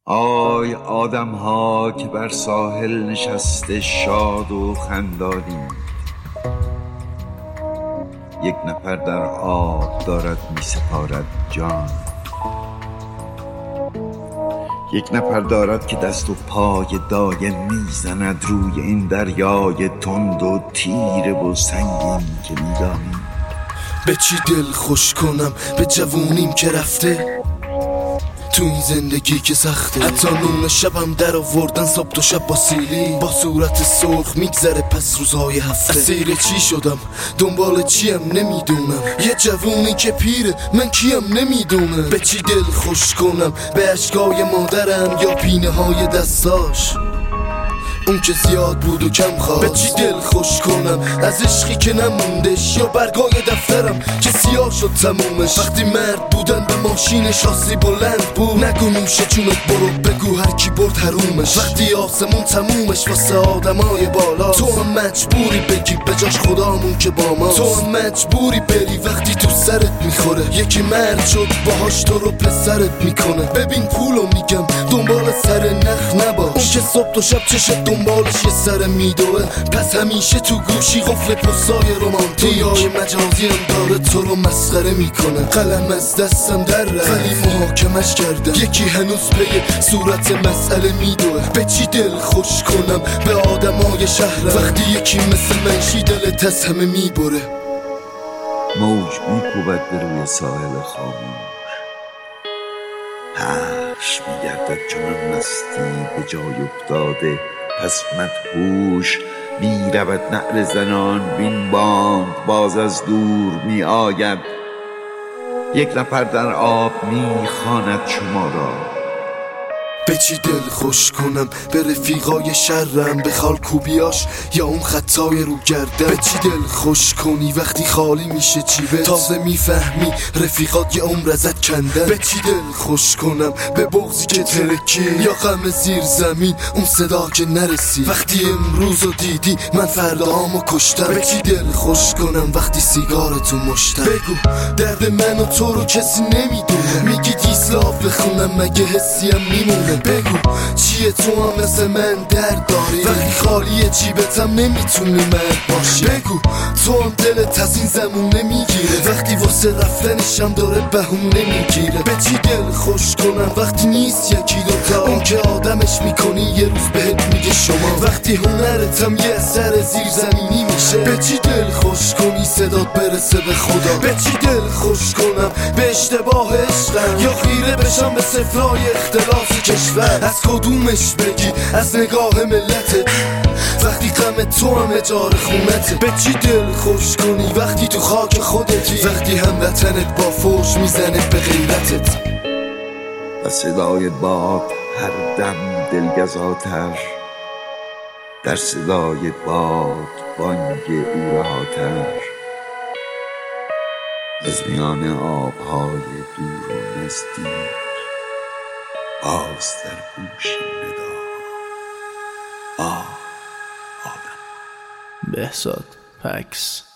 آی آدم ها که بر ساحل نشسته شاد و خندانید، یک نفر در آب دارد می سپارد جان، یک نفر دارد که دست و پای دایم میزند روی این دریای تند و تیره و سنگین که میدانی. به چی دل خوش کنم به جوونیم که رفته تو این زندگی که سخته، حتی نون شبم در آوردن صبح و شب با سیلی، با صورت سرخ میگذره پس روزهای هفته. اسیر چی شدم دنبال چیم نمیدونم، یه جوونی که پیره من کیم نمیدونم. به چی دل خوش کنم به اشکای مادرم یا پینه های دستاش اون که زیاد بود و کم خواست. به چی دل خوش کنم از عشقی که نموندش یا برگای دفترم که سیاه شد تمومش. وقتی مرد بودن به ماشین شاسی بلند بود، نگو نوش جونت برو بگو هر کی برد حرومش. وقتی آسمون تمومش واسه آدمای بالا، تو هم مجبوری بگی به جاش خدامون که با ماست. تو هم مجبوری بری وقتی تو سرت میخوره، یکی مرد شد باهاش تو رو پسرت میکنه. ببین پولو میگم دنبال سر نخ نباش، اون که صبح و شب چشت دنبالش یه سر میدوه، پس همیشه تو گوشی قفل پستای رومانتیک. های مجازی هم داره تو رو مسخره میکنه، قلم از دستم در رفت ولی محاکمش کردم، یکی هنوز پی صورت مسئله میدوه. به چی دل خوش کنم به آدمای شهرم وقتی یکی مثل منشی دلت از همه میبره. موج میکوبد به روی ساحل خاموش، پخش میگردد چون مستی به جای افتاده، پس مدهوش میرود نعل زنان بین باند باز از دور می آید. یک نفر در آب میخواند شما را. به چی دل خوش کنم به رفیقای شرم، به خالکوبیاش یا اون خطای رو گردن. به چی دل خوش کنی وقتی خالی میشه جیبت، تازه میفهمی رفیقات یه عمر ازت کندن. به چی دل خوش کنم به بغضی که ترکی یا غم زیر زمین اون صدا که نرسی، وقتی امروزو دیدی من فردامو کشتم. به چی دل خوش کنم وقتی سیگارتو مشتم. بگو درد من و تو رو کسی نمیدونه، میگی دیسلاف بخونم مگه حسیم میمونه. بگو چیه تو هم مثل من درد داری وقتی خالی جیبتم نمیتونی مرد باشی. بگو تو هم دلت از این زمونه میگیره وقتی واسه رفتنشم داره بهونه میگیره. به چی دل خوش کنم وقتی نیست یکی دوتا، اون که آدمش میکنی یه روز بهت میگه شما، وقتی هنرتم یه اثر زیر زمینی میشه. به چی دل خوش کنی صدات برسه به خدا. به چی دل خوش کنم به اشتباه عشقم یا خیره بشم به صفرای اختلاف کشور. از کدومش بگی از نگاه ملته وقتی غم تو هم اجاره خونته. به چی دل خوش کنی وقتی تو خاک خودتی، وقتی هموطنت با فوش میزنه به غیرتت. و صدای باد هر دم دلگزاتر، در صدای باد بانگ او رهاتر، از میان آبهای دور و نزدیک باز در گوشی ندا. آدم بهزاد پکس.